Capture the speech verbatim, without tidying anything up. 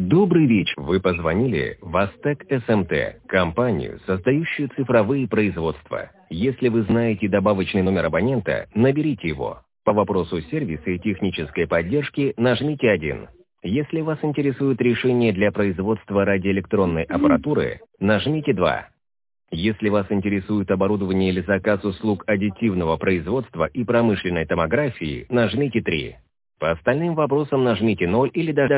Добрый вечер. Вы позвонили в Астек эс эм тэ, компанию, создающую цифровые производства. Если вы знаете добавочный номер абонента, наберите его. По вопросу сервиса и технической поддержки нажмите один. Если вас интересует решение для производства радиоэлектронной аппаратуры, нажмите два. Если вас интересует оборудование или заказ услуг аддитивного производства и промышленной томографии, нажмите три. По остальным вопросам нажмите ноль или даже